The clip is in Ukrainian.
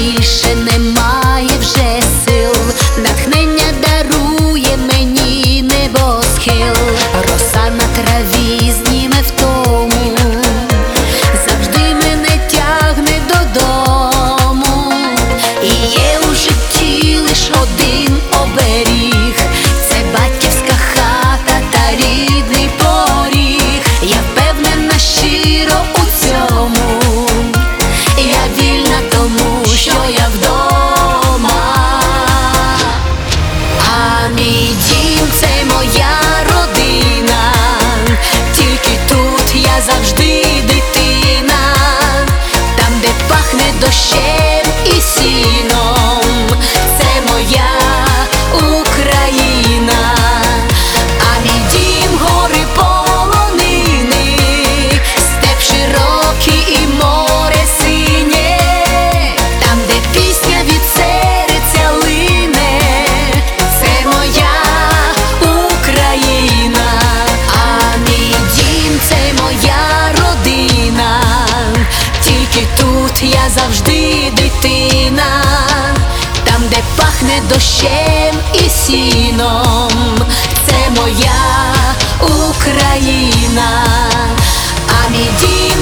більше немає вже сил, натхнення дарує мені небосхил. Роса на траві зніме втому, завжди мене тягне додому. І є у житті лиш один оберіг — це батьківська хата та рідний поріг. Я впевнена щиро у цьому, я вільна тому, що я вдома. А мій дім — це моя родина, тільки тут я завжди дитина. Там, де пахне дощем і сіном, це моя Україна. А мій дім — гори, полонини, степ широкий і море синє. Там, де пісня від серця лине, це моя Україна. А мій дім — це моя родина, тільки тут я завжди дитина. Там, де пахне дощем і сіном, це моя Україна. А мій дім